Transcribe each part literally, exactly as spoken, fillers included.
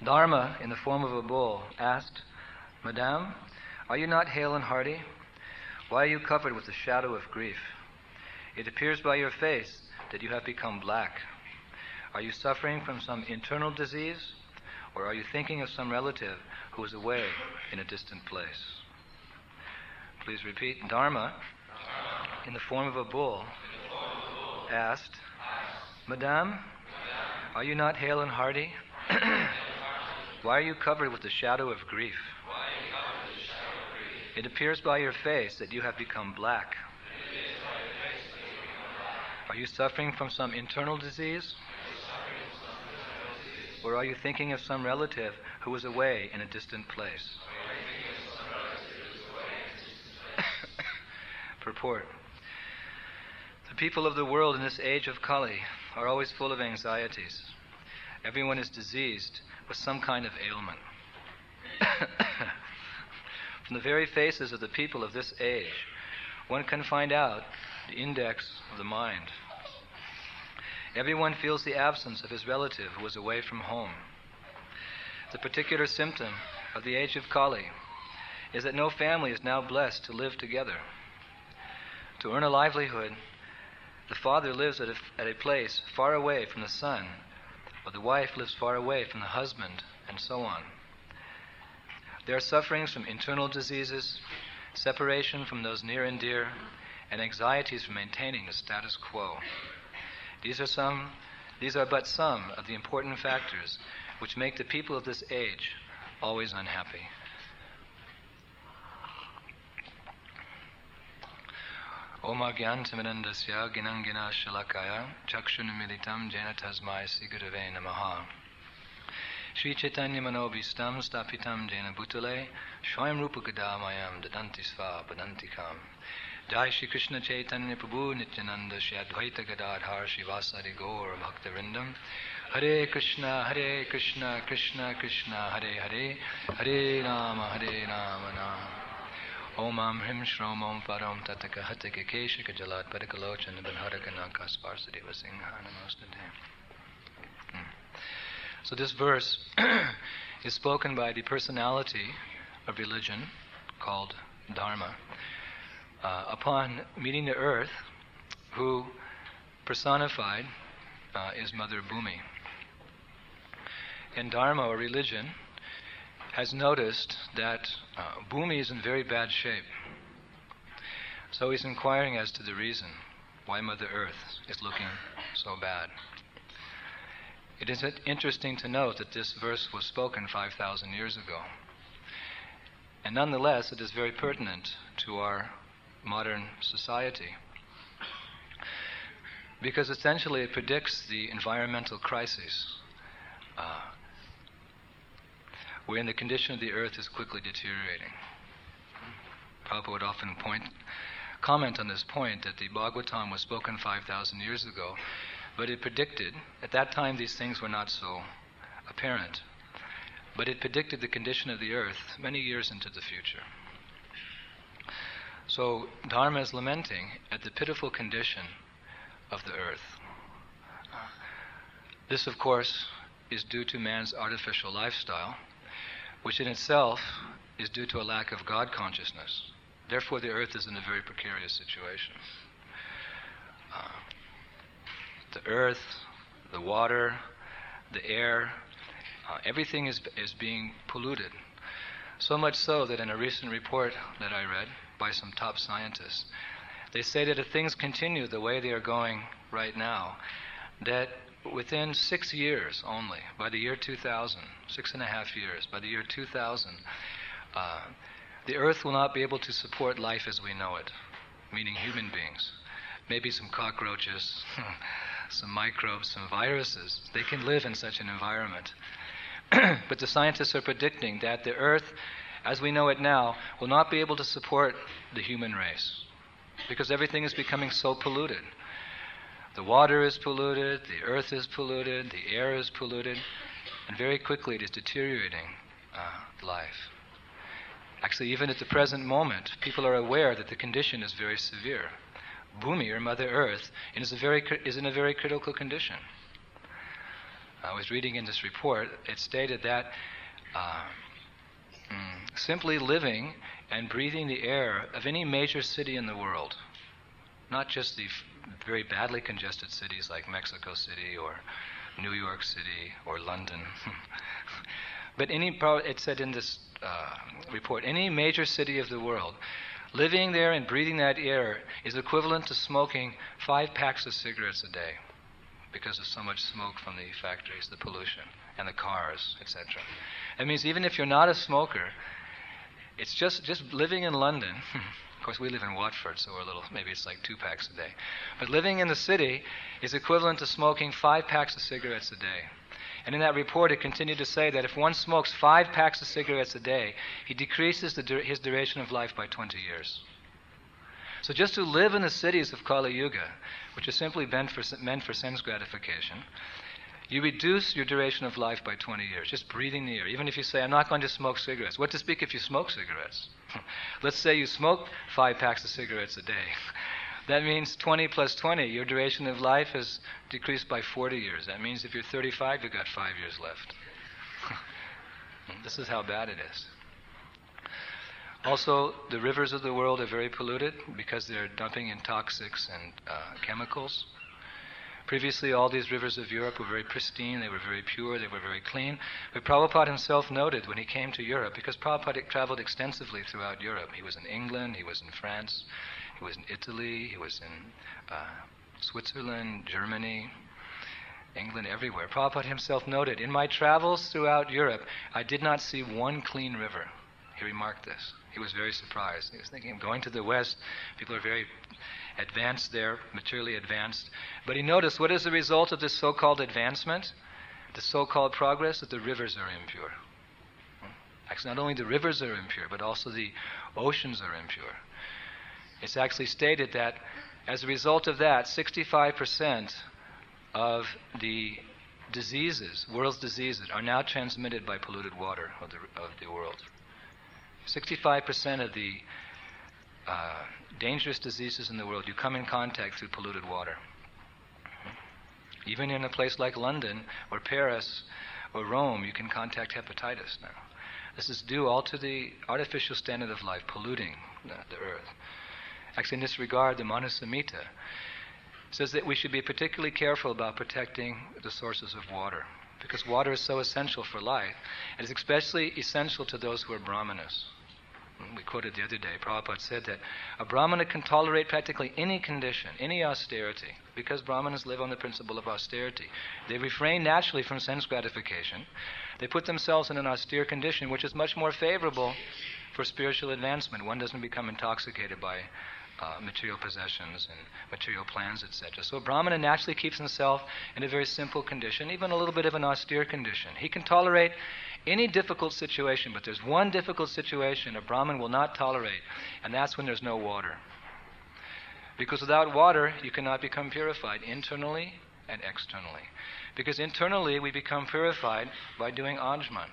Dharma, in the form of a bull, asked, "Madame, are you not hale and hearty? Why are you covered with the shadow of grief? It appears by your face that you have become black. Are you suffering from some internal disease, or are you thinking of some relative who is away in a distant place?" Please repeat. Dharma, in the form of a bull, asked, "Madame, are you not hale and hearty? Why are you covered with the shadow of grief? It appears by your face that you have become black. Are you suffering from some internal disease? Or are you thinking of some relative who is away in a distant place?" Purport. The people of the world in this age of Kali are always full of anxieties. Everyone is diseased with some kind of ailment. From the very faces of the people of this age, one can find out the index of the mind. Everyone feels the absence of his relative who is away from home. The particular symptom of the age of Kali is that no family is now blessed to live together. To earn a livelihood, the father lives at a, at a place far away from the son, or the wife lives far away from the husband, and so on. There are sufferings from internal diseases, separation from those near and dear, and anxieties for maintaining the status quo. These are some, these are but some of the important factors which make the people of this age always unhappy. Om Agyantamirandasya Ginangina Shalakaya Chakshunamilitam Jena Tasmai Sigurave Namaha. Sri Chaitanya Manobhistam Stapitam Jena Bhutale Shwayam Rupakadamayam Dadanti Sva Badantikam. Jai Shri Krishna Chaitanya Prabhu Nityananda Shri Advaita Gadadhar Shivasari Gaur Bhaktarindam. Hare Krishna Hare Krishna Krishna Krishna Hare Hare Hare Rama Hare Rama Rama. Om Am Hrim Shrom Om Param Tataka Hataka Keshika Jalat Padakalochana Banharaka Nakas Parsadeva Singha Namostade. So this verse is spoken by the personality of religion called Dharma uh, upon meeting the earth, who personified uh, is Mother Bhumi. And Dharma, or religion, has noticed that uh, Bhumi is in very bad shape. So he's inquiring as to the reason why Mother Earth is looking so bad. It is interesting to note that this verse was spoken five thousand years ago. And nonetheless, it is very pertinent to our modern society, because essentially it predicts the environmental crises, uh, wherein the condition of the earth is quickly deteriorating. Prabhupada would often point, comment on this point that the Bhagavatam was spoken five thousand years ago, but it predicted, at that time these things were not so apparent, but it predicted the condition of the earth many years into the future. So Dharma is lamenting at the pitiful condition of the earth. This, of course, is due to man's artificial lifestyle, which in itself is due to a lack of God consciousness. Therefore, the earth is in a very precarious situation. Uh, the earth, the water, the air, uh, everything is is being polluted. So much so that in a recent report that I read by some top scientists, they say that if things continue the way they are going right now, that within six years only, by the year two thousand, six and a half years, by the year two thousand, uh, the earth will not be able to support life as we know it, meaning human beings. Maybe some cockroaches, some microbes, some viruses. They can live in such an environment. But the scientists are predicting that the earth, as we know it now, will not be able to support the human race, because everything is becoming so polluted. The water is polluted, the earth is polluted, the air is polluted, and very quickly it is deteriorating uh, life. Actually, even at the present moment, people are aware that the condition is very severe. Bhumi, or Mother Earth, is, a very, is in a very critical condition. I was reading in this report, it stated that uh, mm, simply living and breathing the air of any major city in the world, not just the f- very badly congested cities like Mexico City or New York City or London, but any, pro- it said in this uh, report, any major city of the world, living there and breathing that air is equivalent to smoking five packs of cigarettes a day because of so much smoke from the factories, the pollution, and the cars, et cetera. That means even if you're not a smoker, it's just, just living in London. Of course, we live in Watford, so we're a little, maybe it's like two packs a day. But living in the city is equivalent to smoking five packs of cigarettes a day. And in that report, it continued to say that if one smokes five packs of cigarettes a day, he decreases the dur- his duration of life by twenty years. So just to live in the cities of Kali Yuga, which are simply meant for, meant for sense gratification, you reduce your duration of life by twenty years, just breathing the air. Even if you say, I'm not going to smoke cigarettes. What to speak if you smoke cigarettes? Let's say you smoke five packs of cigarettes a day. That means twenty plus twenty, your duration of life has decreased by forty years. That means if you're thirty-five, you've got five years left. This is how bad it is. Also, the rivers of the world are very polluted because they're dumping in toxics and uh, chemicals. Previously, all these rivers of Europe were very pristine, they were very pure, they were very clean. But Prabhupada himself noted when he came to Europe, because Prabhupada traveled extensively throughout Europe. He was in England, he was in France, he was in Italy, he was in uh, Switzerland, Germany, England, everywhere. Prabhupada himself noted, in my travels throughout Europe, I did not see one clean river. He remarked this. He was very surprised. He was thinking of going to the West. People are very advanced there, materially advanced. But he noticed, what is the result of this so-called advancement, the so-called progress? That the rivers are impure. Actually, not only the rivers are impure, but also the oceans are impure. It's actually stated that as a result of that, sixty-five percent of the diseases, world's diseases, are now transmitted by polluted water of the, of the world. sixty-five percent of the uh, dangerous diseases in the world, you come in contact through polluted water. Even in a place like London or Paris or Rome, you can contact hepatitis now. This is due all to the artificial standard of life polluting the, the earth. Actually, in this regard, the Manu Samhita says that we should be particularly careful about protecting the sources of water, because water is so essential for life, and it's especially essential to those who are brahmanas. We quoted the other day, Prabhupada said that a brahmana can tolerate practically any condition, any austerity, because brahmanas live on the principle of austerity. They refrain naturally from sense gratification. They put themselves in an austere condition, which is much more favorable for spiritual advancement. One doesn't become intoxicated by Uh, material possessions and material plans, et cetera. So a brahmana naturally keeps himself in a very simple condition, even a little bit of an austere condition. He can tolerate any difficult situation, but there's one difficult situation a brahmin will not tolerate, and that's when there's no water. Because without water, you cannot become purified internally and externally. Because internally, we become purified by doing Ajman.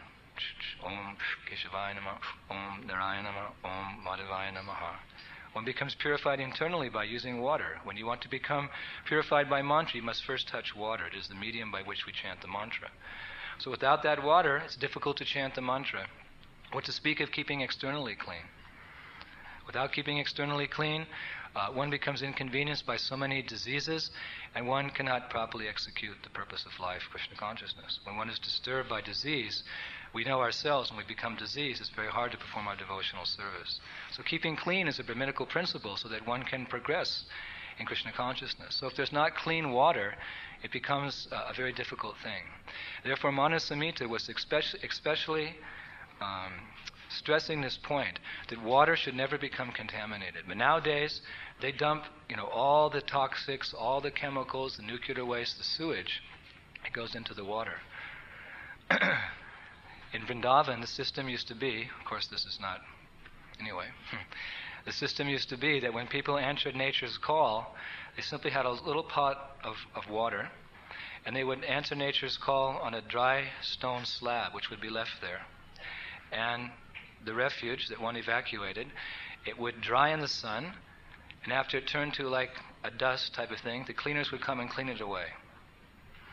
Om Keshavaya Namah, Om Narayana Namah, Om Madhavaya Namaha. One becomes purified internally by using water. When you want to become purified by mantra, you must first touch water. It is the medium by which we chant the mantra. So without that water, it's difficult to chant the mantra. What to speak of keeping externally clean? Without keeping externally clean, uh, one becomes inconvenienced by so many diseases, and one cannot properly execute the purpose of life, Krishna consciousness. When one is disturbed by disease, we know ourselves when we become diseased, it's very hard to perform our devotional service. So keeping clean is a Brahminical principle so that one can progress in Krishna consciousness. So if there's not clean water, it becomes uh, a very difficult thing. Therefore, Manu Samhita was especially, especially um, stressing this point, that water should never become contaminated. But nowadays, they dump, you know, all the toxics, all the chemicals, the nuclear waste, the sewage, it goes into the water. In Vrindavan, the system used to be, of course this is not, anyway, the system used to be that when people answered nature's call, they simply had a little pot of, of water, and they would answer nature's call on a dry stone slab, which would be left there. And the refuge that one evacuated, it would dry in the sun, and after it turned to like a dust type of thing, the cleaners would come and clean it away.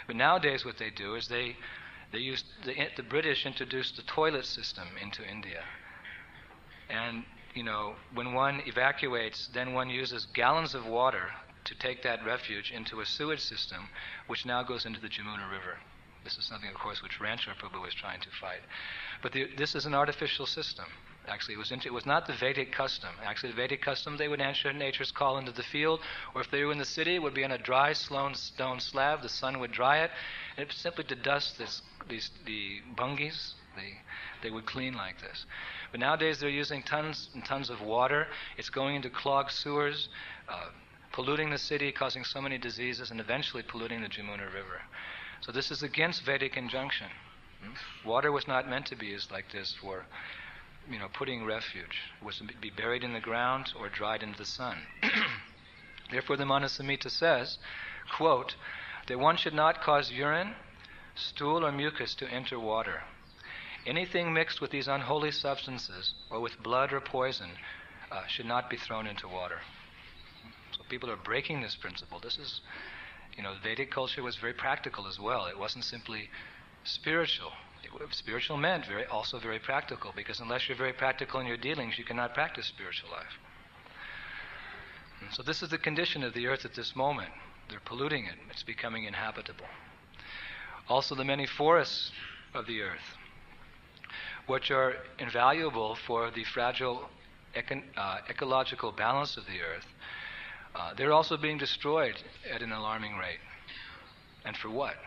But nowadays what they do is they, they use, the, the British introduced the toilet system into India. And, you know, when one evacuates, then one uses gallons of water to take that refuge into a sewage system, which now goes into the Jamuna River. This is something, of course, which Ranchar Prabhu was trying to fight. But the, this is an artificial system. Actually, it was, into, it was not the Vedic custom. Actually, the Vedic custom, they would answer nature's call into the field, or if they were in the city, it would be on a dry stone slab. The sun would dry it, and it simply to dust this, these the bungis. They, they would clean like this. But nowadays, they're using tons and tons of water. It's going into clogged sewers, uh, polluting the city, causing so many diseases, and eventually polluting the Jamuna River. So this is against Vedic injunction. Hmm? Water was not meant to be used like this for, you know, putting refuge. It was to be buried in the ground or dried into the sun. Therefore, the Manasamhita says, quote, that one should not cause urine, stool, or mucus to enter water. Anything mixed with these unholy substances or with blood or poison uh, should not be thrown into water. So people are breaking this principle. This is, you know, Vedic culture was very practical as well. It wasn't simply spiritual. It, spiritual meant very, also very practical, because unless you're very practical in your dealings, you cannot practice spiritual life. And so this is the condition of the earth at this moment. They're polluting it. It's becoming inhabitable. Also the many forests of the earth, which are invaluable for the fragile eco- uh, ecological balance of the earth, uh, they're also being destroyed at an alarming rate. And for what?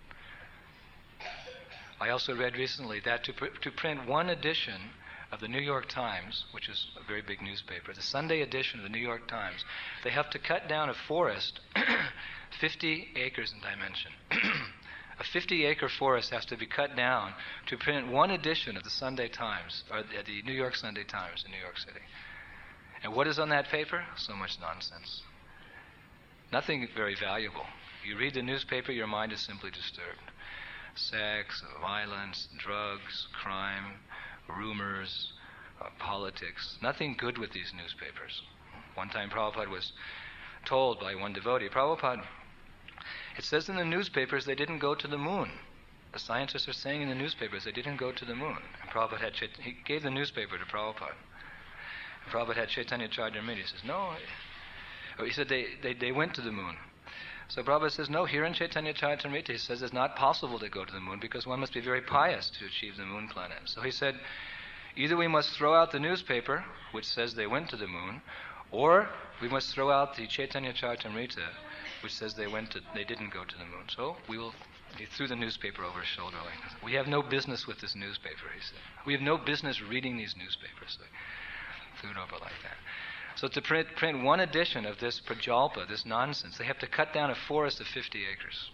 I also read recently that to, pr- to print one edition of the New York Times, which is a very big newspaper, the Sunday edition of the New York Times, they have to cut down a forest fifty acres in dimension. A fifty-acre forest has to be cut down to print one edition of the Sunday Times, or the, the New York Sunday Times in New York City. And what is on that paper? So much nonsense. Nothing very valuable. You read the newspaper, your mind is simply disturbed. Sex, violence, drugs, crime, rumors, uh, politics. Nothing good with these newspapers. One time Prabhupada was told by one devotee, Prabhupada, it says in the newspapers they didn't go to the moon. The scientists are saying in the newspapers they didn't go to the moon. And Prabhupada had, Chait- he gave the newspaper to Prabhupada. And Prabhupada had Chaitanya Chardamrita. He says, no. Oh, he said they, they, they went to the moon. So Prabhupada says, no, here in Chaitanya Charitamrita, he says it's not possible to go to the moon because one must be very pious to achieve the moon planet. So he said, either we must throw out the newspaper, which says they went to the moon, or we must throw out the Chaitanya Charitamrita, which says they went to, they didn't go to the moon. So we will, he threw the newspaper over his shoulder. Like, we have no business with this newspaper, he said. We have no business reading these newspapers. So he threw it over like that. So to print, print one edition of this prajalpa, this nonsense, they have to cut down a forest of fifty acres.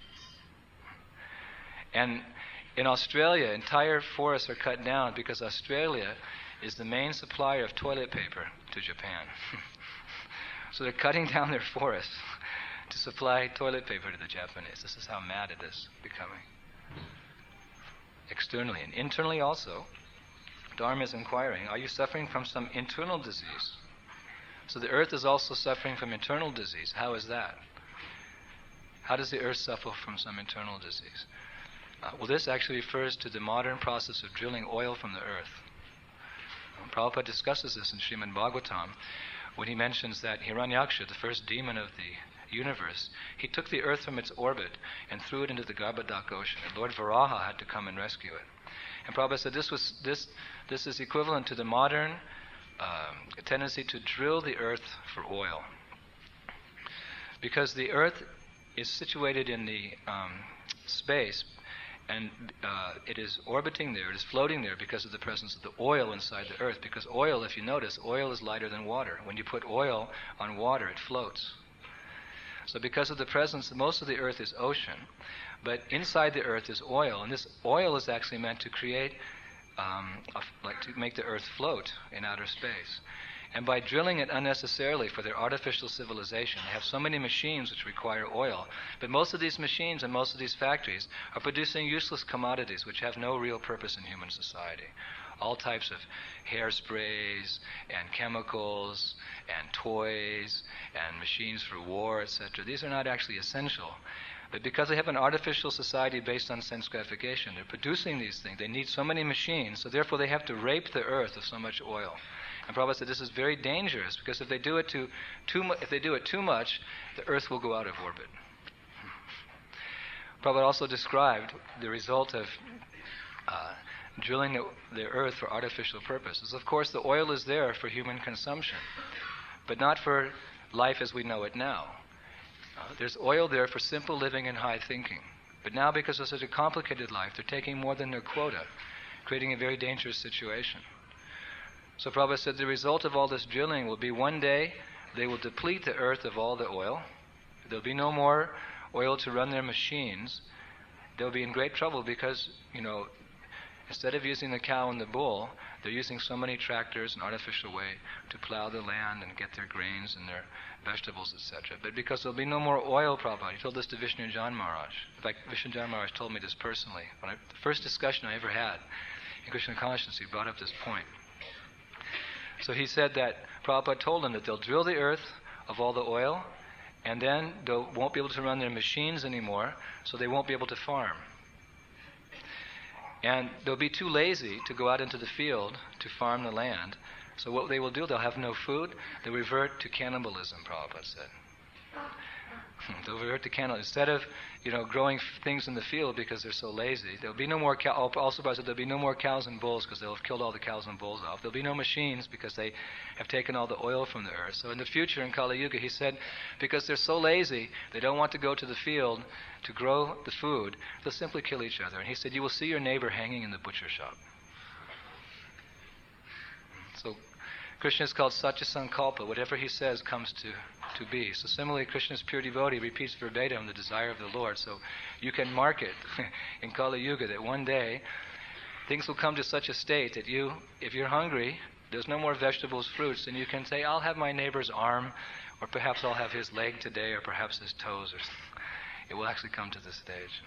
And in Australia, entire forests are cut down because Australia is the main supplier of toilet paper to Japan. So they're cutting down their forests to supply toilet paper to the Japanese. This is how mad it is becoming. Externally and internally also, Dharma is inquiring, are you suffering from some internal disease? So the earth is also suffering from internal disease. How is that? How does the earth suffer from some internal disease? Uh, well, this actually refers to the modern process of drilling oil from the earth. Um, Prabhupada discusses this in Srimad Bhagavatam when he mentions that Hiranyaksha, the first demon of the universe, he took the earth from its orbit and threw it into the Garbhodak ocean. And Lord Varaha had to come and rescue it. And Prabhupada said this was this this is equivalent to the modern um, tendency to drill the earth for oil. Because the earth is situated in the um, space, and uh, it is orbiting there, it is floating there because of the presence of the oil inside the earth. Because oil, if you notice, oil is lighter than water. When you put oil on water, it floats. So because of the presence, most of the earth is ocean, but inside the earth is oil, and this oil is actually meant to create, um, a, like to make the earth float in outer space. And by drilling it unnecessarily for their artificial civilization, they have so many machines which require oil. But most of these machines and most of these factories are producing useless commodities which have no real purpose in human society. all types of hairsprays and chemicals and toys and machines for war, et cetera. These are not actually essential. But because they have an artificial society based on sense gratification, they're producing these things. They need so many machines, so therefore they have to rape the earth of so much oil. And Prabhupada said this is very dangerous because if they do it too, too mu- if they do it too much, the earth will go out of orbit. Prabhupada also described the result of uh, drilling the, the earth for artificial purposes. Of course, the oil is there for human consumption, but not for life as we know it now. Uh, there's oil there for simple living and high thinking. But now, because of such a complicated life, they're taking more than their quota, creating a very dangerous situation. So Prabhupada said the result of all this drilling will be one day they will deplete the earth of all the oil. There'll be no more oil to run their machines. They'll be in great trouble because, you know, instead of using the cow and the bull, they're using so many tractors in an artificial way to plow the land and get their grains and their vegetables, et cetera. But because there'll be no more oil, Prabhupada, he told this to Vishnu Jan Maharaj. In fact, Vishnu Jan Maharaj told me this personally. When I, the first discussion I ever had in Krishna consciousness, he brought up this point. So he said that Prabhupada told him that they'll drill the earth of all the oil, and then they won't be able to run their machines anymore, so they won't be able to farm. And they'll be too lazy to go out into the field to farm the land. So what they will do, they'll have no food. They'll revert to cannibalism, Prabhupada said. They'll revert to cannibalism. Instead of, you know, growing f- things in the field because they're so lazy, there'll be no more cow. Also, Prabhupada said there'll be no more cows and bulls because they'll have killed all the cows and bulls off. There'll be no machines because they have taken all the oil from the earth. So in the future, in Kali Yuga, he said, because they're so lazy, they don't want to go to the field to grow the food, they'll simply kill each other. And he said, you will see your neighbor hanging in the butcher shop. So Krishna is called Satya Sankalpa. Whatever he says comes to, to be. So similarly, Krishna's pure devotee repeats verbatim the desire of the Lord. So you can mark it in Kali Yuga that one day things will come to such a state that you, if you're hungry, there's no more vegetables, fruits, and you can say, I'll have my neighbor's arm, or perhaps I'll have his leg today, or perhaps his toes, or it will actually come to this stage.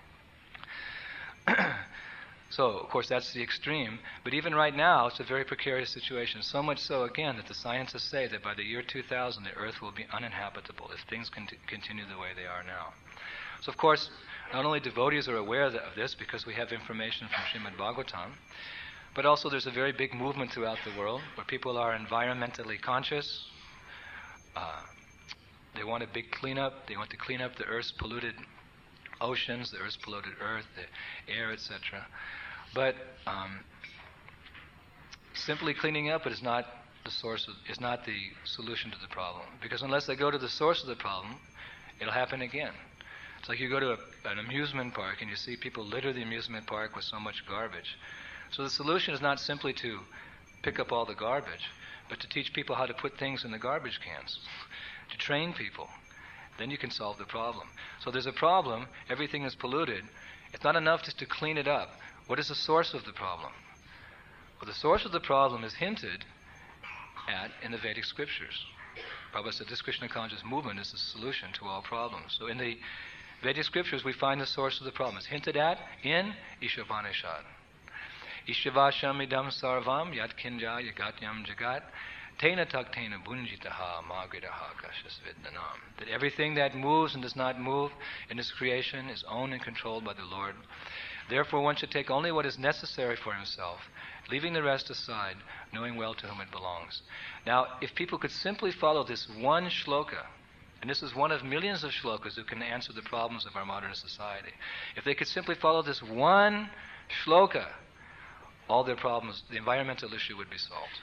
So, of course, that's the extreme. But even right now, it's a very precarious situation. So much so, again, that the scientists say that by the year two thousand, the Earth will be uninhabitable if things con- continue the way they are now. So, of course, not only devotees are aware of this because we have information from Srimad Bhagavatam, but also there's a very big movement throughout the world where people are environmentally conscious. Uh, they want a big cleanup. They want to clean up the Earth's polluted oceans, the Earth's polluted earth, the air, et cetera. But um, simply cleaning up it is not the source of, is not the solution to the problem. Because unless they go to the source of the problem, it'll happen again. It's like you go to a, an amusement park and you see people litter the amusement park with so much garbage. So the solution is not simply to pick up all the garbage, but to teach people how to put things in the garbage cans, to train people. Then you can solve the problem. So there's a problem, everything is polluted. It's not enough just to clean it up. What is the source of the problem? Well, the source of the problem is hinted at in the Vedic scriptures. Prabhupada said this Krishna conscious movement is the solution to all problems. So in the Vedic scriptures, we find the source of the problem. It's hinted at in Ishopanishad. Ishavasham idam sarvam yat kinja yagatyam jagat tena taktena bunjitaha magridaha kashasvidnanam. That everything that moves and does not move in this creation is owned and controlled by the Lord. Therefore one should take only what is necessary for himself, leaving the rest aside, knowing well to whom it belongs. Now, if people could simply follow this one shloka, and this is one of millions of shlokas who can answer the problems of our modern society, if they could simply follow this one shloka, all their problems, the environmental issue would be solved.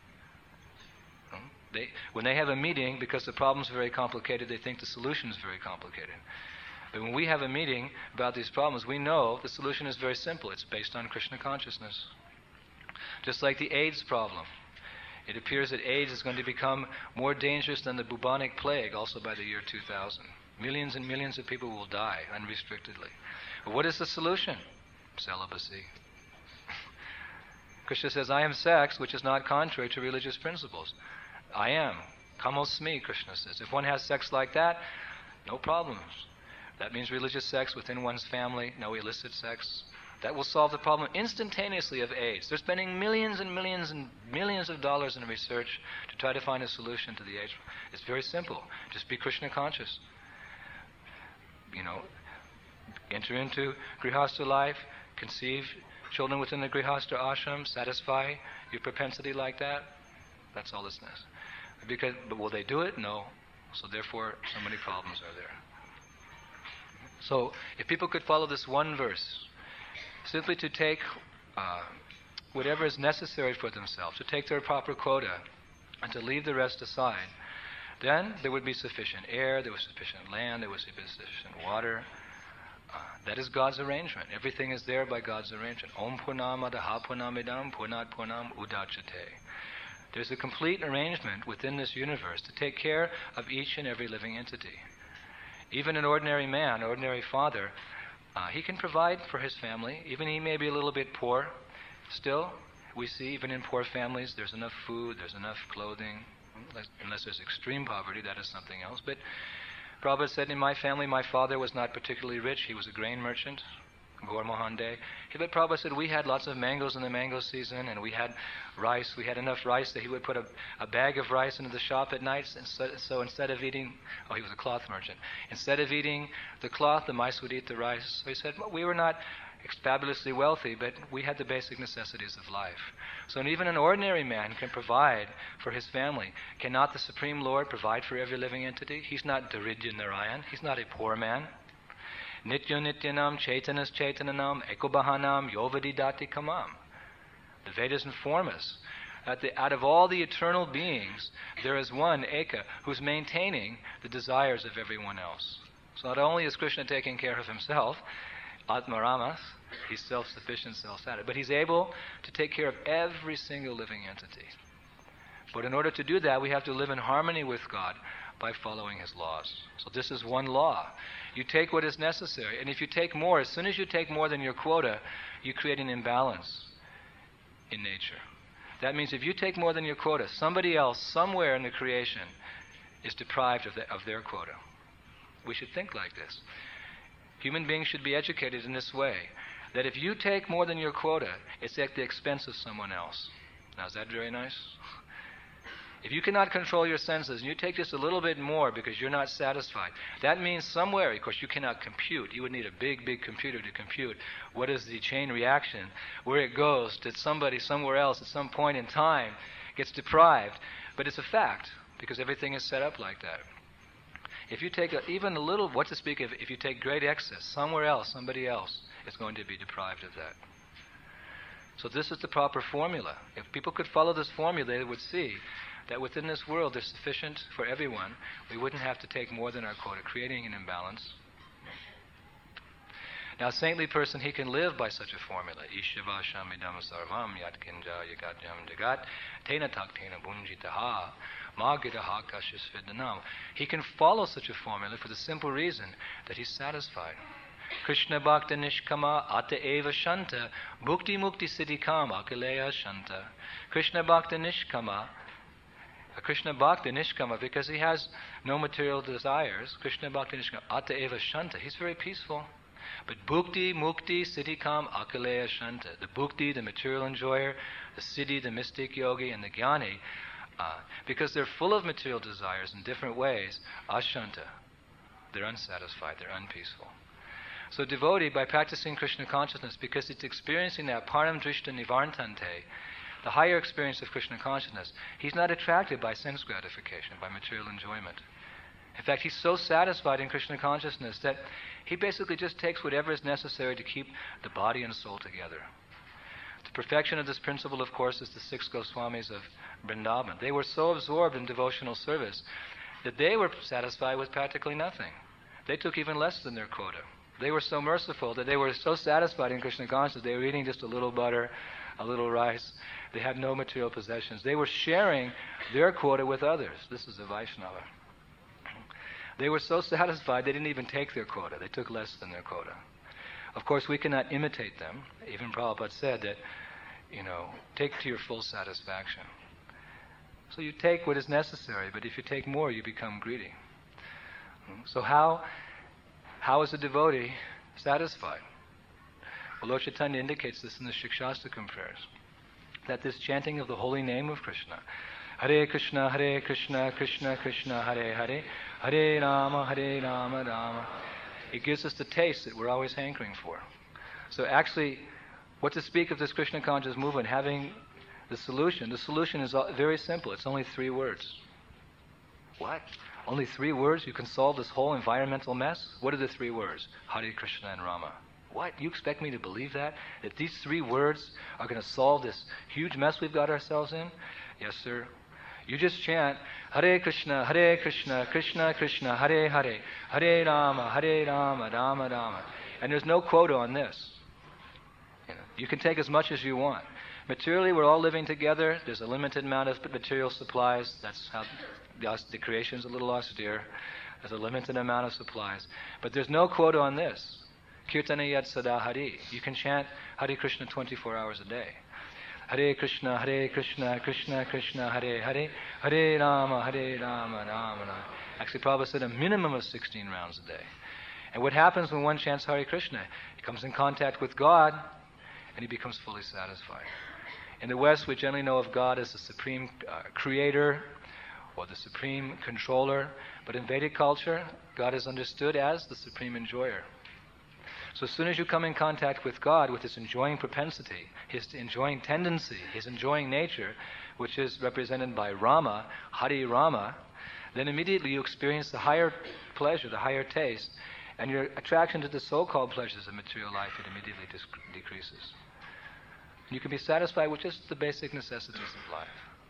They, when they have a meeting, because the problem is very complicated, they think the solution is very complicated. But when we have a meeting about these problems, we know the solution is very simple. It's based on Krishna consciousness. Just like the AIDS problem. It appears that AIDS is going to become more dangerous than the bubonic plague also by the year two thousand. Millions and millions of people will die unrestrictedly. But what is the solution? Celibacy. Krishna says, I am sex, which is not contrary to religious principles. I am. Kamosmi, Krishna says. If one has sex like that, no problems. That means religious sex within one's family, no illicit sex, That will solve the problem instantaneously of AIDS. They're spending millions and millions and millions of dollars in research to try to find a solution to the AIDS. It's very simple. Just be Krishna conscious. You know, enter into Grihastha life, conceive children within the Grihastha ashram, satisfy your propensity like that. That's all this necessary. Because, but will they do it? No. So therefore, so many problems are there. So, if people could follow this one verse, simply to take uh, whatever is necessary for themselves, to take their proper quota, and to leave the rest aside, then there would be sufficient air, there was sufficient land, there was sufficient water. Uh, that is God's arrangement. Everything is there by God's arrangement. Om Purnamada Ha Purnamidam Purnat Purnam Udachyate. There's a complete arrangement within this universe to take care of each and every living entity. Even an ordinary man, ordinary father, uh, he can provide for his family. Even he may be a little bit poor. Still, we see even in poor families, there's enough food, there's enough clothing. Unless, unless there's extreme poverty, that is something else. But Prabhupada said, in my family, my father was not particularly rich. He was a grain merchant, Gaur Mohande. But Prabhupada said we had lots of mangoes in the mango season, and we had rice. We had enough rice that he would put a, a bag of rice into the shop at night. And so, so instead of eating, oh, he was a cloth merchant. Instead of eating the cloth, the mice would eat the rice. So he said, well, we were not fabulously wealthy, but we had the basic necessities of life. So even an ordinary man can provide for his family. Cannot the Supreme Lord provide for every living entity? He's not Daridya Narayan. He's not a poor man. Nitya Nityanam Chaitanas Chaitananam Ekobahanam Yovadidati Kamam. The Vedas inform us that the, out of all the eternal beings, there is one, Eka, who's maintaining the desires of everyone else. So not only is Krishna taking care of himself, Atmaramas, he's self-sufficient, self-satisfied, but he's able to take care of every single living entity. But in order to do that, we have to live in harmony with God by following his laws. So this is one law. You take what is necessary, and if you take more, as soon as you take more than your quota, you create an imbalance in nature. That means if you take more than your quota, somebody else, somewhere in the creation, is deprived of, the, of their quota. We should think like this. Human beings should be educated in this way, that if you take more than your quota, it's at the expense of someone else. Now, is that very nice? If you cannot control your senses and you take just a little bit more because you're not satisfied, that means somewhere, of course, you cannot compute. You would need a big, big computer to compute what is the chain reaction, where it goes that somebody somewhere else at some point in time gets deprived. But it's a fact because everything is set up like that. If you take a, even a little, what to speak of, if you take great excess, somewhere else, somebody else is going to be deprived of that. So this is the proper formula. If people could follow this formula, they would see that within this world there's sufficient for everyone. We wouldn't have to take more than our quota, creating an imbalance. Now, a saintly person, he can live by such a formula. Ishyavasham idam sarvam yatkinja yagatyam jagat tena taktena bunjitaha magiraha kashasvidanam. He can follow such a formula for the simple reason that he's satisfied. Krishna bhakta nishkama ata eva shanta bhukti mukti siddhikam akaleya shanta. Krishna bhakta nishkama, Krishna bhakta nishkama, because he has no material desires. Krishna bhakta nishkama ata eva shanta. He's very peaceful. But bhukti, mukti, siddhikam, akaleya shanta. The bhukti, the material enjoyer, the siddhi, the mystic yogi, and the jnani, uh, because they're full of material desires in different ways, ashanta. They're unsatisfied, they're unpeaceful. So devotee, by practicing Krishna consciousness, because it's experiencing that param drishta nivartante, the higher experience of Krishna consciousness, he's not attracted by sense gratification, by material enjoyment. In fact, he's so satisfied in Krishna consciousness that he basically just takes whatever is necessary to keep the body and soul together. The perfection of this principle, of course, is the six Goswamis of Vrindavan. They were so absorbed in devotional service that they were satisfied with practically nothing. They took even less than their quota. They were so merciful that they were so satisfied in Krishna consciousness, they were eating just a little butter, a little rice. They had no material possessions. They were sharing their quota with others. This is a Vaishnava. They were so satisfied they didn't even take their quota. They took less than their quota. Of course, we cannot imitate them. Even Prabhupada said that, you know, take to your full satisfaction. So you take what is necessary, but if you take more, you become greedy. So how, how is a devotee satisfied? Well, Lord Chaitanya indicates this in the Shikshastakam prayers, that this chanting of the holy name of Krishna, Hare Krishna, Hare Krishna, Krishna Krishna, Hare Hare, Hare Rama, Hare Rama, Rama, it gives us the taste that we're always hankering for. So actually, what to speak of this Krishna conscious movement having the solution? The solution is very simple. It's only three words. What? Only three words? You can solve this whole environmental mess? What are the three words? Hare Krishna and Rama. What? You expect me to believe that? That these three words are going to solve this huge mess we've got ourselves in? Yes, sir. You just chant Hare Krishna, Hare Krishna, Krishna Krishna, Hare Hare, Hare Rama, Hare Rama, Rama Rama. And there's no quota on this. You know, you can take as much as you want. Materially, we're all living together. There's a limited amount of material supplies. That's how the, the creation is a little austere. There's a limited amount of supplies. But there's no quota on this. Kirtana yad sada hari. You can chant Hare Krishna twenty-four hours a day. Hare Krishna, Hare Krishna, Krishna Krishna, Hare Hare, Hare Rama, Hare Rama, Rama Rama. Actually, Prabhupada said a minimum of sixteen rounds a day. And what happens when one chants Hare Krishna? He comes in contact with God, and he becomes fully satisfied. In the West, we generally know of God as the supreme uh, creator or the supreme controller. But in Vedic culture, God is understood as the supreme enjoyer. So as soon as you come in contact with God, with his enjoying propensity, his enjoying tendency, his enjoying nature, which is represented by Rama, Hari Rama, then immediately you experience the higher pleasure, the higher taste, and your attraction to the so-called pleasures of material life, it immediately dis- decreases. You can be satisfied with just the basic necessities of life.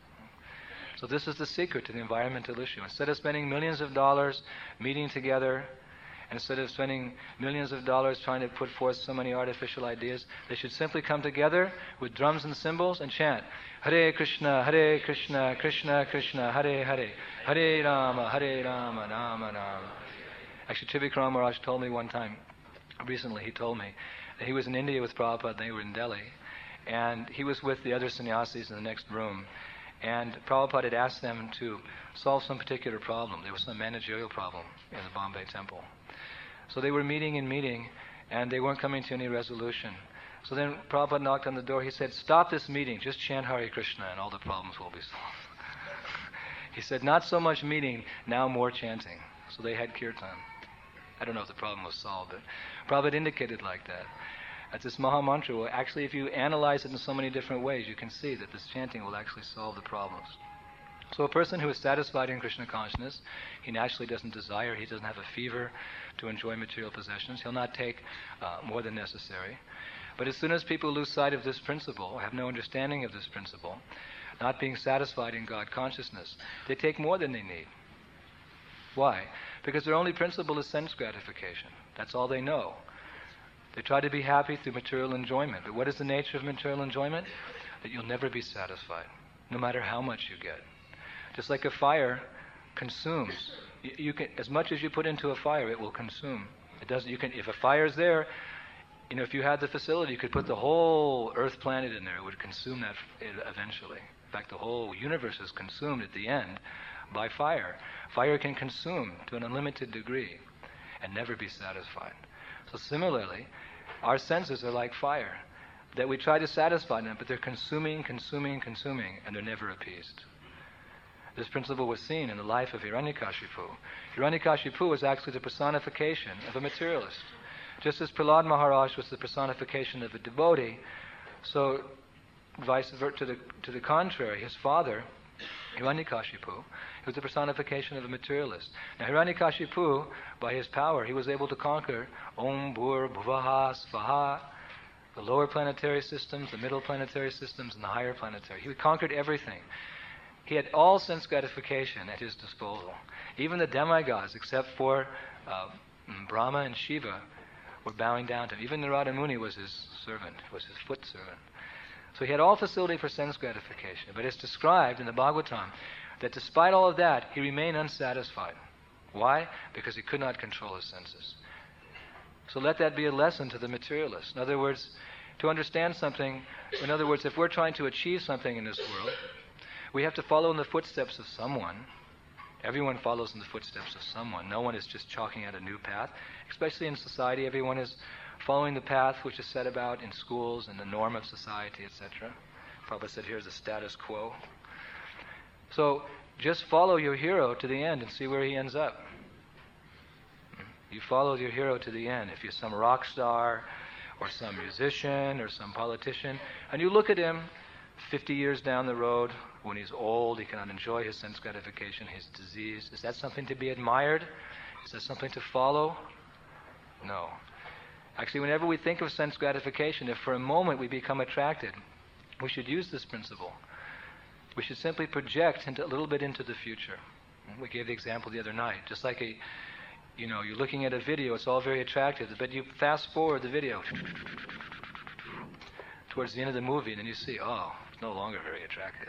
So this is the secret to the environmental issue. Instead of spending millions of dollars meeting together, instead of spending millions of dollars trying to put forth so many artificial ideas, they should simply come together with drums and cymbals and chant Hare Krishna, Hare Krishna, Krishna Krishna, Hare Hare, Hare Rama, Hare Rama, Rama Rama. Actually, Trivikram Maharaj told me one time, recently he told me, that he was in India with Prabhupada, and they were in Delhi, and he was with the other sannyasis in the next room, and Prabhupada had asked them to solve some particular problem. There was some managerial problem in the Bombay temple. So they were meeting and meeting, and they weren't coming to any resolution. So then Prabhupada knocked on the door. He said, stop this meeting, just chant Hare Krishna and all the problems will be solved. He said, not so much meeting, now more chanting. So they had kirtan. I don't know if the problem was solved, but Prabhupada indicated like that. That this Maha Mantra will actually, if you analyze it in so many different ways, you can see that this chanting will actually solve the problems. So a person who is satisfied in Krishna consciousness, he naturally doesn't desire, he doesn't have a fever to enjoy material possessions. He'll not take uh, more than necessary. But as soon as people lose sight of this principle, have no understanding of this principle, not being satisfied in God consciousness, they take more than they need. Why? Because their only principle is sense gratification. That's all they know. They try to be happy through material enjoyment. But what is the nature of material enjoyment? That you'll never be satisfied, no matter how much you get. Just like a fire consumes. You, you can, as much as you put into a fire, it will consume. It doesn't. You can. If a fire is there, you know, if you had the facility, you could put the whole Earth planet in there. It would consume that eventually. In fact, the whole universe is consumed at the end by fire. Fire can consume to an unlimited degree and never be satisfied. So similarly, our senses are like fire, that we try to satisfy them, but they're consuming, consuming, consuming, and they're never appeased. This principle was seen in the life of Hiranyakashipu. Hiranyakashipu was actually the personification of a materialist. Just as Prahlad Maharaj was the personification of a devotee, so vice versa, to the, to the contrary, his father, Hiranyakashipu, he was the personification of a materialist. Now Hiranyakashipu, by his power, he was able to conquer Om Bhur Bhuvaha Svaha, the lower planetary systems, the middle planetary systems, and the higher planetary. He conquered everything. He had all sense gratification at his disposal. Even the demigods, except for uh, Brahma and Shiva, were bowing down to him. Even Narada Muni was his servant, was his foot servant. So he had all facility for sense gratification. But it's described in the Bhagavatam that despite all of that, he remained unsatisfied. Why? Because he could not control his senses. So let that be a lesson to the materialist. In other words, to understand something, in other words, if we're trying to achieve something in this world, we have to follow in the footsteps of someone. Everyone follows in the footsteps of someone. No one is just chalking out a new path. Especially in society, everyone is following the path which is set about in schools and the norm of society, et cetera. Prabhupada said, here's the status quo. So just follow your hero to the end and see where he ends up. You follow your hero to the end. If you're some rock star or some musician or some politician, and you look at him fifty years down the road, when he's old, he cannot enjoy his sense gratification, his disease, is that something to be admired? Is that something to follow? No. Actually, whenever we think of sense gratification, if for a moment we become attracted, we should use this principle. We should simply project into, a little bit into the future. We gave the example the other night. Just like a, you know, you're looking at a video, it's all very attractive, but you fast forward the video towards the end of the movie, and then you see, oh, it's no longer very attractive.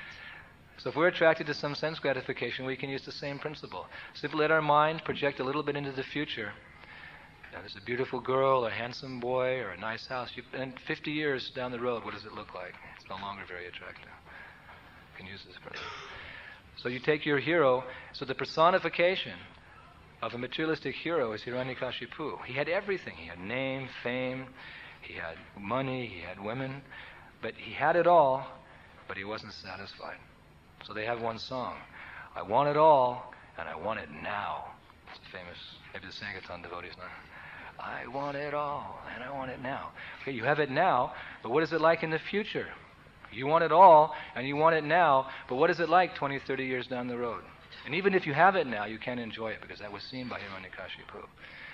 So if we're attracted to some sense gratification, we can use the same principle. Simply let our mind project a little bit into the future. Now, there's a beautiful girl, a handsome boy, or a nice house. You, and fifty years down the road, what does it look like? It's no longer very attractive. You can use this principle. So you take your hero. So the personification of a materialistic hero is Hiranyakashipu. He had everything. He had name, fame, he had money, he had women, but he had it all, but he wasn't satisfied. So they have one song, I want it all, and I want it now. It's a famous, maybe the Sankirtan devotees know. I want it all, and I want it now. Okay, you have it now, but what is it like in the future? You want it all, and you want it now, but what is it like twenty, thirty years down the road? And even if you have it now, you can't enjoy it, because that was seen by Hiranyakashipu.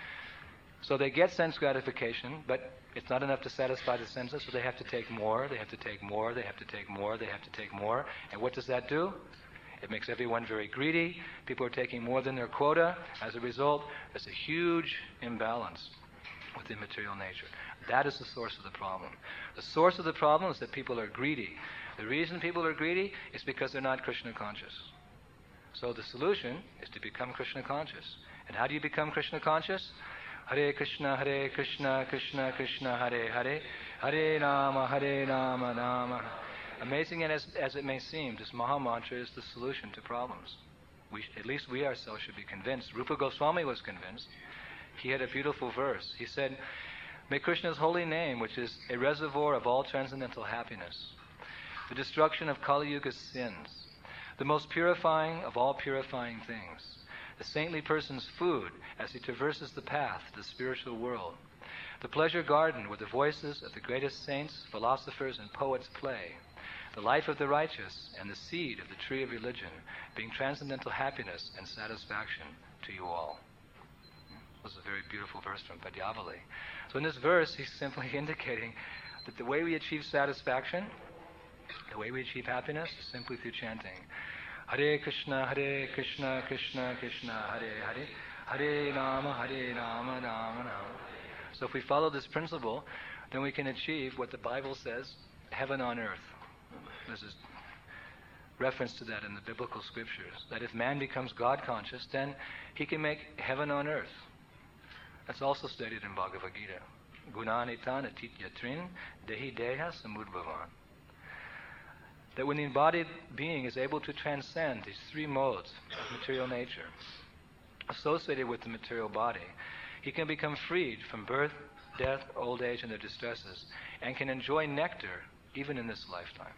So they get sense gratification, but it's not enough to satisfy the senses, so they have to take more, they have to take more, they have to take more, they have to take more. And what does that do? It makes everyone very greedy. People are taking more than their quota. As a result, there's a huge imbalance within material nature. That is the source of the problem. The source of the problem is that people are greedy. The reason people are greedy is because they're not Krishna conscious. So the solution is to become Krishna conscious. And how do you become Krishna conscious? Hare Krishna, Hare Krishna, Krishna Krishna, Hare Hare, Hare Rama, Hare Rama, Rama. Amazing as, as it may seem, this Maha Mantra is the solution to problems. We, at least we ourselves should be convinced. Rupa Goswami was convinced. He had a beautiful verse. He said, may Krishna's holy name, which is a reservoir of all transcendental happiness, the destruction of Kali Yuga's sins, the most purifying of all purifying things, the saintly person's food as he traverses the path to the spiritual world, the pleasure garden where the voices of the greatest saints, philosophers, and poets play, the life of the righteous and the seed of the tree of religion, being transcendental happiness and satisfaction to you all. This is a very beautiful verse from Padyavali. So in this verse, he's simply indicating that the way we achieve satisfaction, the way we achieve happiness, is simply through chanting. Hare Krishna, Hare Krishna, Krishna Krishna, Hare Hare, Hare Rama, Hare Rama, Rama Rama. So if we follow this principle, then we can achieve what the Bible says, heaven on earth. There's a reference to that in the biblical scriptures, that if man becomes God conscious, then he can make heaven on earth. That's also stated in Bhagavad Gita. Gunanitan atit yatrin dehi deha samudbhavan. That when the embodied being is able to transcend these three modes of material nature associated with the material body, he can become freed from birth, death, old age, and their distresses, and can enjoy nectar even in this lifetime.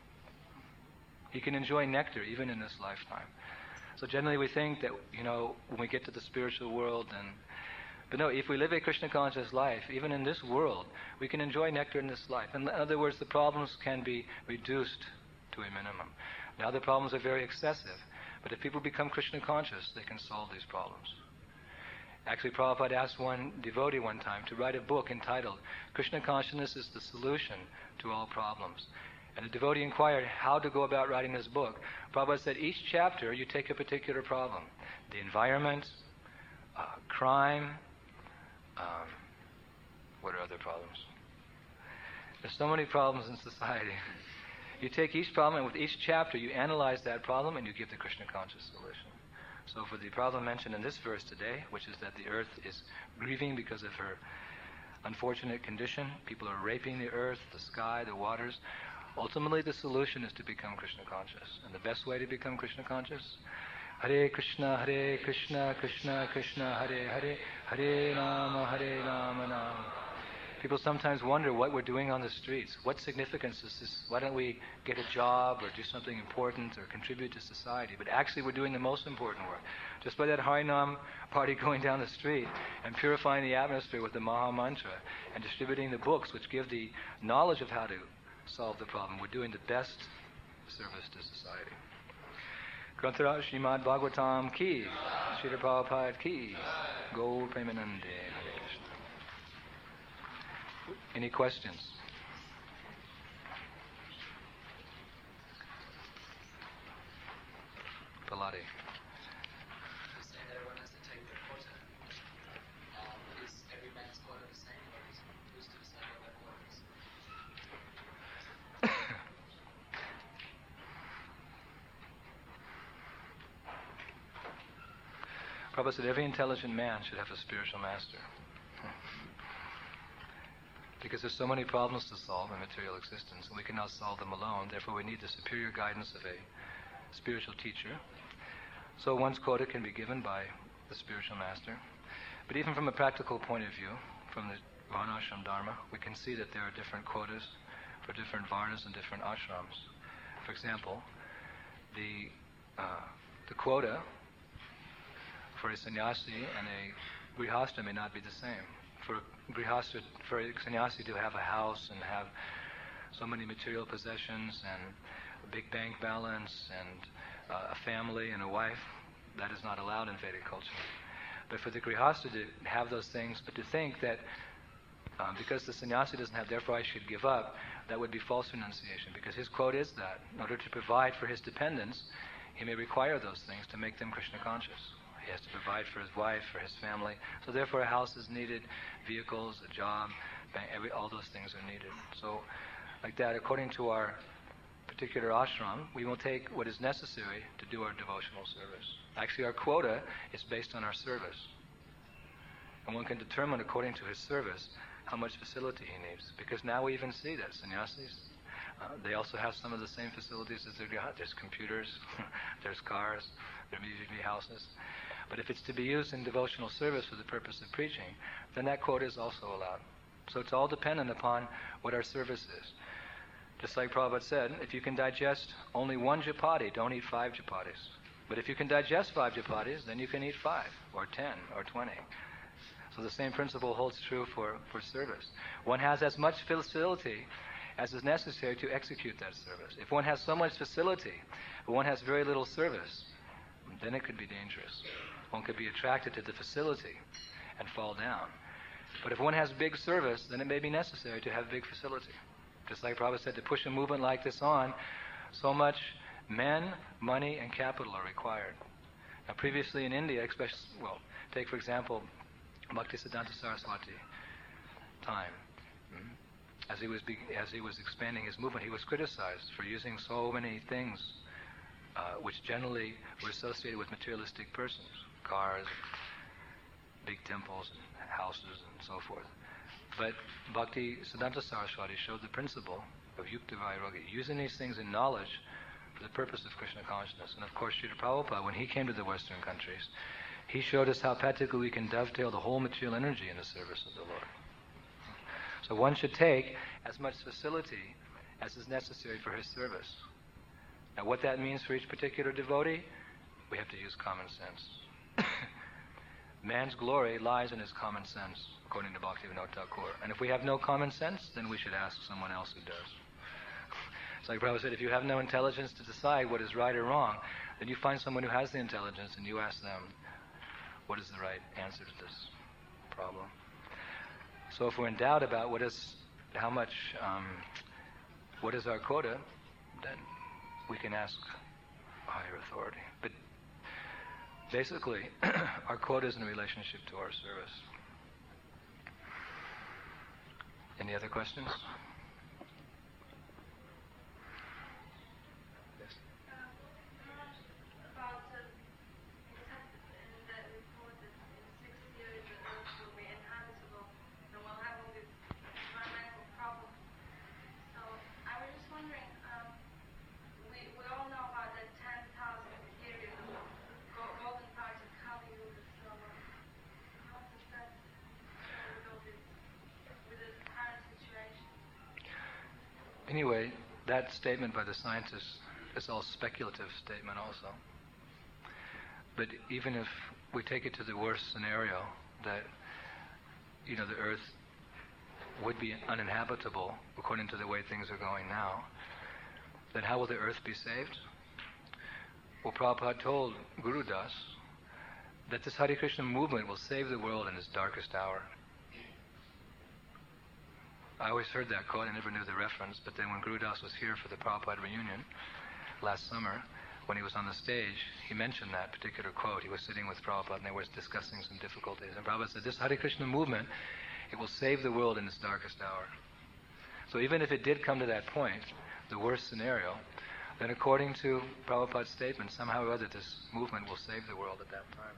He can enjoy nectar even in this lifetime. So generally we think that, you know, when we get to the spiritual world, and but no, if we live a Krishna conscious life, even in this world, we can enjoy nectar in this life. In other words, the problems can be reduced to a minimum. Now the problems are very excessive, but if people become Krishna conscious, they can solve these problems. Actually, Prabhupada asked one devotee one time to write a book entitled Krishna Consciousness is the Solution to All Problems. And the devotee inquired how to go about writing this book. Prabhupada said, each chapter you take a particular problem. The environment, uh, crime, um, what are other problems? There's so many problems in society. You take each problem, and with each chapter you analyze that problem and you give the Krishna conscious solution. So for the problem mentioned in this verse today, which is that the earth is grieving because of her unfortunate condition, people are raping the earth, the sky, the waters, ultimately the solution is to become Krishna conscious. And the best way to become Krishna conscious? Hare Krishna, Hare Krishna, Krishna Krishna, Hare Hare, Hare Rama, Hare Rama, Rama People sometimes wonder what we're doing on the streets. What significance is this? Why don't we get a job or do something important or contribute to society? But actually we're doing the most important work. Just by that Harinam party going down the street and purifying the atmosphere with the Maha Mantra and distributing the books which give the knowledge of how to solve the problem, we're doing the best service to society. Granthara Srimad Bhagavatam ki, Srila Prabhupada ki, Gaur Premanande. Hare Krishna. Any questions? Paladi. You say that everyone has to take their quota. Um, is every man's quota the same, or is who's to decide what that quota is? Prabhupada said every intelligent man should have a spiritual master. Because there's so many problems to solve in material existence, and we cannot solve them alone. Therefore, we need the superior guidance of a spiritual teacher. So one's quota can be given by the spiritual master. But even from a practical point of view, from the Varnashram Dharma, we can see that there are different quotas for different Varnas and different ashrams. For example, the uh, the quota for a sannyasi and a grihastha may not be the same. For a grihastha, for a sannyasi to have a house and have so many material possessions and a big bank balance and uh, a family and a wife, that is not allowed in Vedic culture. But for the grihastha to have those things, but to think that um, because the sannyasi doesn't have, therefore I should give up, that would be false renunciation, because his quote is that in order to provide for his dependents, he may require those things to make them Krishna conscious. He has to provide for his wife, for his family. So therefore a house is needed, vehicles, a job, every, all those things are needed. So like that, according to our particular ashram, we will take what is necessary to do our devotional service. Actually, our quota is based on our service. And one can determine according to his service how much facility he needs. Because now we even see that sannyasis, uh, they also have some of the same facilities as their grihastha. There's computers, there's cars, there may be houses. But if it's to be used in devotional service for the purpose of preaching, then that quota is also allowed. So it's all dependent upon what our service is. Just like Prabhupada said, if you can digest only one japati, don't eat five japatis. But if you can digest five japatis, then you can eat five, or ten, or twenty. So the same principle holds true for, for service. One has as much facility as is necessary to execute that service. If one has so much facility, but one has very little service, then it could be dangerous. One could be attracted to the facility and fall down. But if one has big service, then it may be necessary to have big facility. Just like Prabhupada said, to push a movement like this on, so much men, money, and capital are required. Now previously in India, especially, well, take for example, Bhaktisiddhanta Saraswati time. As he was be, as he was expanding his movement, he was criticized for using so many things uh, which generally were associated with materialistic persons, cars, big temples, and houses, and so forth. But Bhakti Siddhanta Saraswati showed the principle of Yukta Vairagya, using these things in knowledge for the purpose of Krishna consciousness. And of course, Srila Prabhupada, when he came to the Western countries, he showed us how practically we can dovetail the whole material energy in the service of the Lord. So one should take as much facility as is necessary for his service. Now what that means for each particular devotee, we have to use common sense. Man's glory lies in his common sense, according to Bhaktivinoda Thakur. And if we have no common sense, then we should ask someone else who does. It's like Prabhupada said, if you have no intelligence to decide what is right or wrong, then you find someone who has the intelligence and you ask them, what is the right answer to this problem? So if we're in doubt about what is, how much, um, what is our quota, then we can ask a higher authority. But basically, our quota is in relationship to our service. Any other questions? anyway, that statement by the scientists is all speculative statement also. But even if we take it to the worst scenario, that, you know, the earth would be uninhabitable according to the way things are going now, then how will the earth be saved? Well, Prabhupada told Guru Das that this Hare Krishna movement will save the world in its darkest hour. I always heard that quote, I never knew the reference, but then when Guru Das was here for the Prabhupada reunion last summer, when he was on the stage, he mentioned that particular quote. He was sitting with Prabhupada and they were discussing some difficulties. And Prabhupada said, this Hare Krishna movement, it will save the world in its darkest hour. So even if it did come to that point, the worst scenario, then according to Prabhupada's statement, somehow or other this movement will save the world at that time.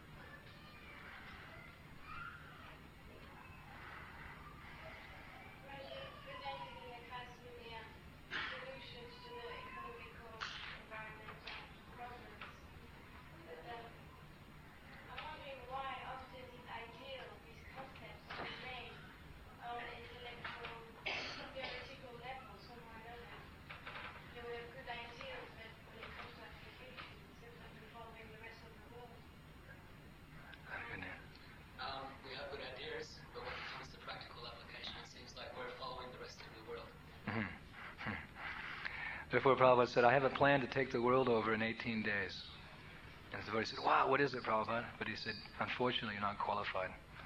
Therefore, Prabhupada said, I have a plan to take the world over in eighteen days. And the devotee said, wow, what is it, Prabhupada? But he said, unfortunately, you're not qualified.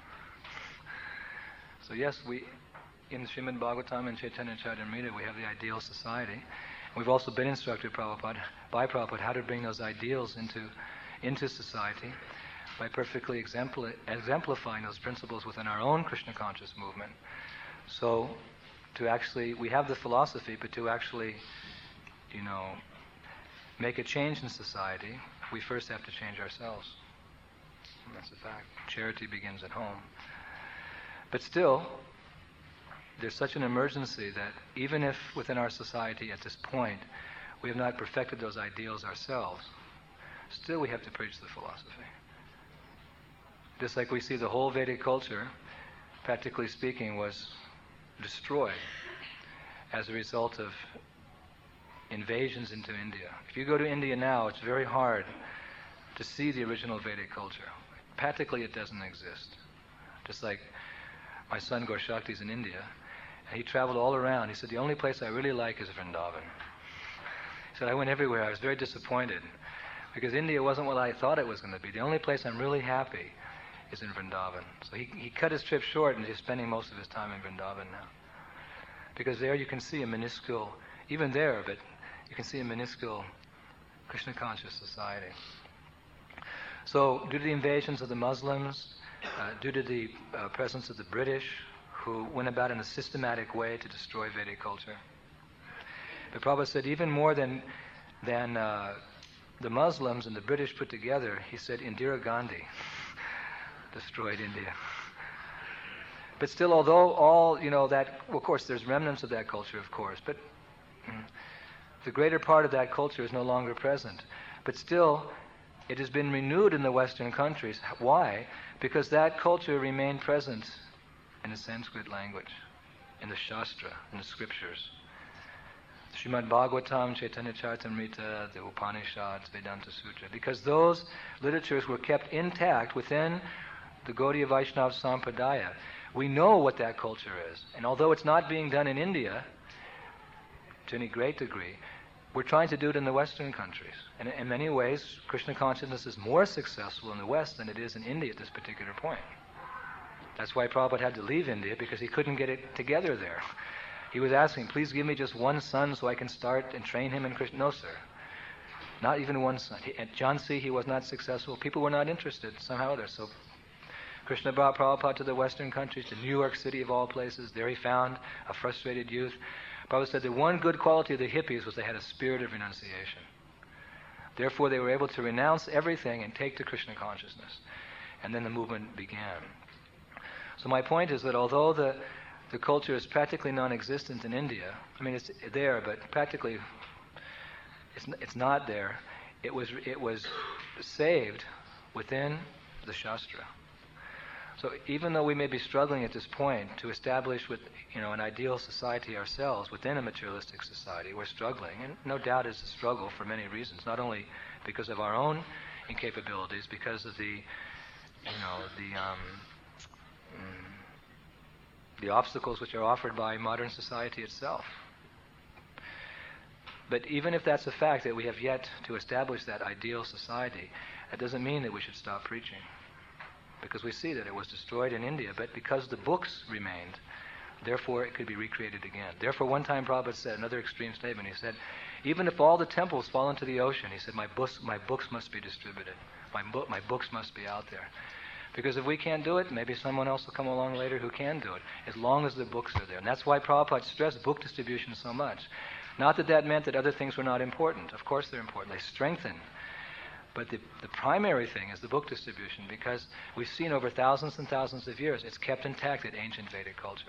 So yes, we, in Srimad Bhagavatam and Chaitanya Charitamrita, we have the ideal society. We've also been instructed, Prabhupada, by Prabhupada, how to bring those ideals into, into society by perfectly exempli- exemplifying those principles within our own Krishna conscious movement. So, to actually, we have the philosophy, but to actually, you know, make a change in society, we first have to change ourselves. And that's a fact. Charity begins at home. But still, there's such an emergency that even if within our society at this point we have not perfected those ideals ourselves, still we have to preach the philosophy. Just like we see the whole Vedic culture, practically speaking, was destroyed as a result of invasions into India. If you go to India now, it's very hard to see the original Vedic culture. Practically it doesn't exist. Just like my son Gorshakti is in India, and he traveled all around. He said, the only place I really like is Vrindavan. He said, I went everywhere. I was very disappointed because India wasn't what I thought it was going to be. The only place I'm really happy is in Vrindavan. So he, he cut his trip short and he's spending most of his time in Vrindavan now. Because there you can see a minuscule, even there, but you can see a minuscule Krishna conscious society. So due to the invasions of the Muslims, uh, due to the uh, presence of the British, who went about in a systematic way to destroy Vedic culture. But Prabhupada said even more than, than uh, the Muslims and the British put together, he said Indira Gandhi destroyed India. But still, although all, you know, that, well, of course, there's remnants of that culture, of course, but mm, the greater part of that culture is no longer present. But still, it has been renewed in the Western countries. Why? Because that culture remained present in the Sanskrit language, in the Shastra, in the scriptures. Srimad Bhagavatam, Chaitanya Charitamrita, the Upanishads, Vedanta Sutra. Because those literatures were kept intact within the Gaudiya Vaishnava Sampradaya. We know what that culture is. And although it's not being done in India to any great degree, we're trying to do it in the Western countries. And in many ways, Krishna consciousness is more successful in the West than it is in India at this particular point. That's why Prabhupada had to leave India, because he couldn't get it together there. He was asking, please give me just one son so I can start and train him in Krishna. No, sir. Not even one son. He, at Jhansi, he was not successful. People were not interested somehow or other. So Krishna brought Prabhupada to the Western countries, to New York City of all places. There he found a frustrated youth. Prabhupada said the one good quality of the hippies was they had a spirit of renunciation. Therefore, they were able to renounce everything and take to Krishna consciousness. And then the movement began. So my point is that although the, the culture is practically non-existent in India, I mean, it's there, but practically it's, it's not there. It was, it was saved within the Shastra. So even though we may be struggling at this point to establish with, you know, an ideal society ourselves within a materialistic society, we're struggling, and no doubt it's a struggle for many reasons, not only because of our own incapabilities, because of the, you know, the um, mm, the obstacles which are offered by modern society itself. But even if that's a fact that we have yet to establish that ideal society, that doesn't mean that we should stop preaching. Because we see that it was destroyed in India, but because the books remained, therefore it could be recreated again. Therefore, one time Prabhupada said, another extreme statement, he said, even if all the temples fall into the ocean, he said, my books, my books must be distributed. My, book, my books must be out there. Because if we can't do it, maybe someone else will come along later who can do it, as long as the books are there. And that's why Prabhupada stressed book distribution so much. Not that that meant that other things were not important. Of course they're important. They strengthen. But the, the primary thing is the book distribution, because we've seen over thousands and thousands of years it's kept intact in ancient Vedic culture.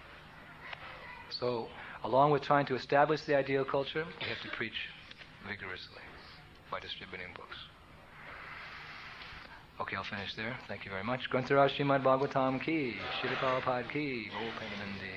So, along with trying to establish the ideal culture, we have to preach vigorously by distributing books. Okay, I'll finish there. Thank you very much. Grantharaj Srimad Bhagavatam ki, Srila Prabhupada ki, Gol Premanandi.